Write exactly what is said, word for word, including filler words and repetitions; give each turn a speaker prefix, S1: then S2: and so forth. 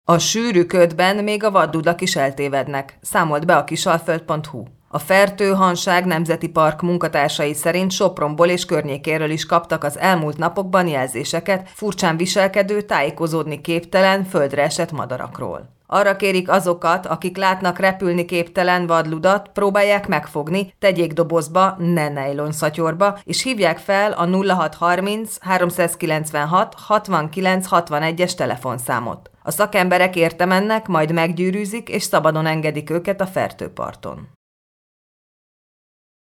S1: A sűrű ködben még a vaddudak is eltévednek, számolt be a kisalföld pont hu. A Fertő-Hanság Nemzeti Park munkatársai szerint Sopronból és környékéről is kaptak az elmúlt napokban jelzéseket furcsán viselkedő, tájékozódni képtelen, földre esett madarakról. Arra kérik azokat, akik látnak repülni képtelen vadludat, próbálják megfogni, tegyék dobozba, ne nejlonszatyorba, és hívják fel a nulla hat harminc háromszázkilencvenhat hatvankilenc hatvanegyes telefonszámot. A szakemberek érte mennek, majd meggyűrűzik és szabadon engedik őket a Fertőparton.